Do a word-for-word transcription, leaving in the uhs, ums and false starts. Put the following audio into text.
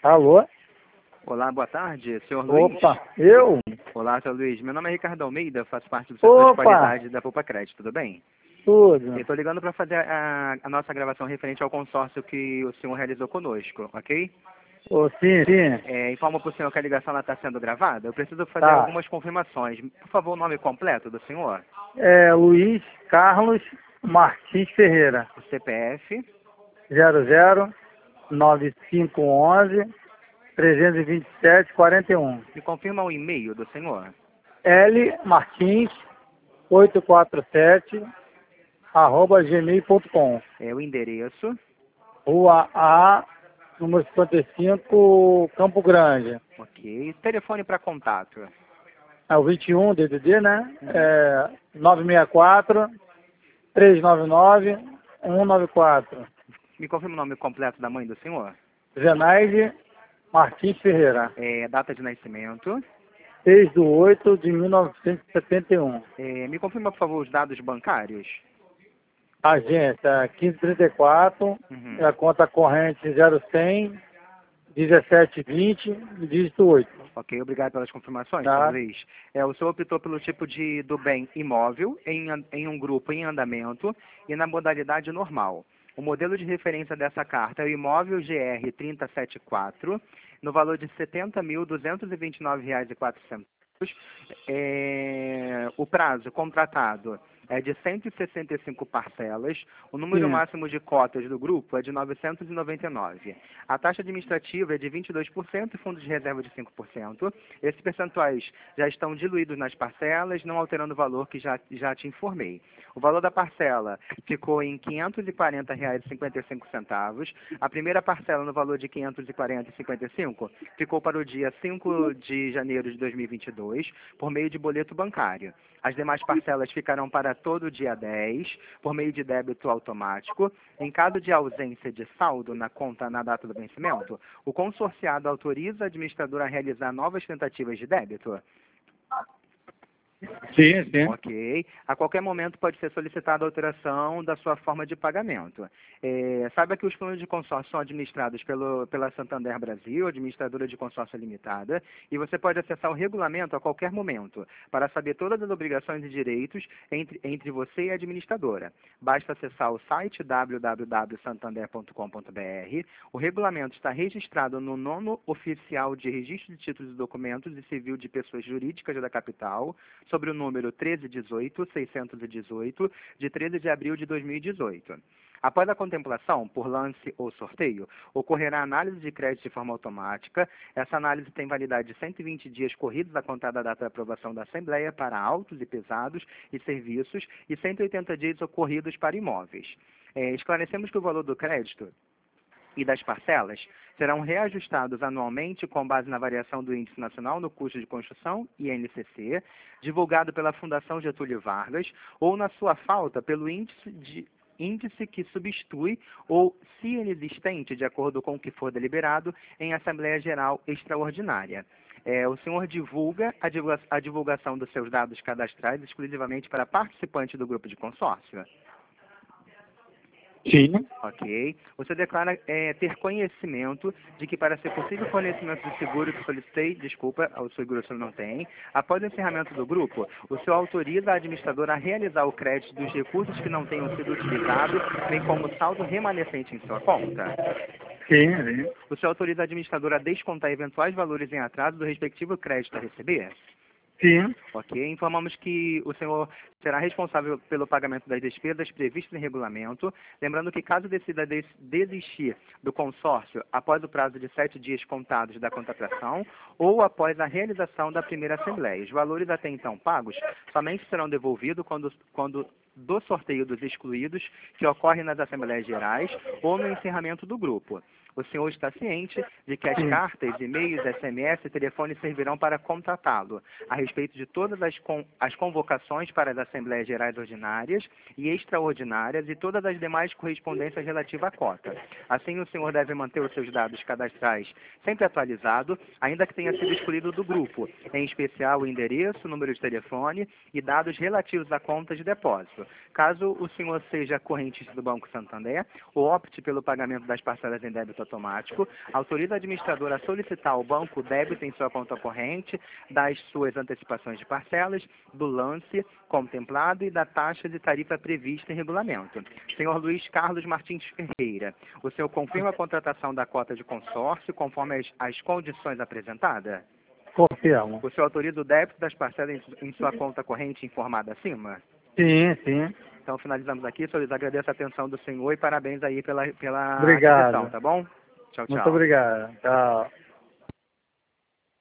Alô? Olá, boa tarde, senhor Luiz. Opa, eu? Olá, senhor Luiz. Meu nome é Ricardo Almeida, faço parte do setor de Opa, qualidade da Poupa Crédito, tudo bem? tudo. Eu estou ligando para fazer a, a nossa gravação referente ao consórcio que o senhor realizou conosco, ok? Ô, sim, sim, É, informo para o senhor que a ligação está sendo gravada. Eu preciso fazer tá. algumas confirmações. Por favor, o nome completo do senhor? É Luiz Carlos Martins Ferreira, O C P F, zero zero nove cinco um um trezentos e vinte e sete quarenta e um. me confirma o e-mail do senhor? L Martins oitocentos e quarenta e sete arroba gmail ponto com. É, o endereço, Rua A, número cinquenta e cinco, Campo Grande. ok. Telefone para contato. É o vinte e um D D D, né? Uhum. É nove seis quatro, três nove nove, um nove quatro. Me confirma o nome completo da mãe do senhor? Zenaide Martins Ferreira, É, data de nascimento. seis de oito de mil novecentos e setenta e um. É, me confirma, por favor, os dados bancários. Agência quinze trinta e quatro, Uhum. a conta corrente zero cem, dezessete vinte, dígito oito. Ok, obrigado pelas confirmações, senhor Tá? Luiz. É, o senhor optou pelo tipo de, do bem imóvel em, an- em um grupo em andamento e na modalidade normal. O modelo de referência dessa carta é o imóvel G R três sete quatro, no valor de setenta mil duzentos e vinte e nove reais e quatro centavos. É, o prazo contratado é de cento e sessenta e cinco parcelas. O número Sim. máximo de cotas do grupo é de novecentos e noventa e nove. A taxa administrativa é de vinte e dois por cento e fundos de reserva de cinco por cento. Esses percentuais já estão diluídos nas parcelas, não alterando o valor que já, já te informei. O valor da parcela ficou em quinhentos e quarenta reais e cinquenta e cinco centavos. A primeira parcela, no valor de quinhentos e quarenta reais e cinquenta e cinco centavos, ficou para o dia cinco de janeiro de dois mil e vinte e dois, por meio de boleto bancário. As demais parcelas ficarão para todo dia dez, por meio de débito automático. Em caso de ausência de saldo na conta na data do vencimento, o consorciado autoriza a administradora a realizar novas tentativas de débito. Sim, sim. Ok. A qualquer momento pode ser solicitada a alteração da sua forma de pagamento. É, saiba que os planos de consórcio são administrados pelo, pela Santander Brasil, administradora de consórcio limitada, e você pode acessar o regulamento a qualquer momento para saber todas as obrigações e direitos entre, entre você e a administradora. Basta acessar o site w w w ponto santander ponto com ponto b r. O regulamento está registrado no nono oficial de registro de títulos e documentos e civil de pessoas jurídicas da capital, sobre o número treze dezoito, seiscentos e dezoito, de treze de abril de dois mil e dezoito. Após a contemplação, por lance ou sorteio, ocorrerá análise de crédito de forma automática. Essa análise tem validade de cento e vinte dias corridos a contar da data da aprovação da Assembleia para autos e pesados e serviços e cento e oitenta dias ocorridos para imóveis. É, esclarecemos que o valor do crédito e das parcelas serão reajustados anualmente com base na variação do Índice Nacional no Custo de Construção, I N C C, divulgado pela Fundação Getúlio Vargas, ou, na sua falta, pelo índice, de, índice que substitui ou, se inexistente, de acordo com o que for deliberado, em Assembleia Geral Extraordinária. É, o senhor divulga a, divulga a divulgação dos seus dados cadastrais exclusivamente para participantes do grupo de consórcio? Sim. Ok. Você declara é, ter conhecimento de que, para ser possível o fornecimento do seguro que solicitei, desculpa, o seguro o senhor não tem, após o encerramento do grupo, o senhor autoriza a administradora a realizar o crédito dos recursos que não tenham sido utilizados, bem como saldo remanescente em sua conta? Sim, sim. O senhor autoriza a administradora a descontar eventuais valores em atraso do respectivo crédito a receber? Sim. Ok. Informamos que o senhor será responsável pelo pagamento das despesas previstas em regulamento, lembrando que, caso decida des desistir do consórcio após o prazo de sete dias contados da contratação ou após a realização da primeira assembleia, os valores até então pagos somente serão devolvidos quando, quando do sorteio dos excluídos, que ocorre nas Assembleias Gerais ou no encerramento do grupo. O senhor está ciente de que as Sim. cartas, e-mails, S M S e telefone servirão para contatá-lo a respeito de todas as, con as convocações para as Assembleias Gerais Ordinárias e Extraordinárias e todas as demais correspondências relativas à cota. Assim, o senhor deve manter os seus dados cadastrais sempre atualizados, ainda que tenha sido excluído do grupo, em especial o endereço, número de telefone e dados relativos à conta de depósito. Caso o senhor seja correntista do Banco Santander ou opte pelo pagamento das parcelas em débito automático, autoriza a administradora a solicitar ao banco o débito em sua conta corrente das suas antecipações de parcelas, do lance contemplado e da taxa de tarifa prevista em regulamento. Senhor Luiz Carlos Martins Ferreira, o senhor confirma a contratação da cota de consórcio conforme as, as condições apresentadas? Confirmo. O senhor autoriza o débito das parcelas em, em sua conta corrente informada acima? Sim, sim. Então, finalizamos aqui. Senhores, agradeço a atenção do senhor e parabéns aí pela, pela Obrigado. aquisição, tá bom? Tchau, tchau. Muito obrigado. Tchau.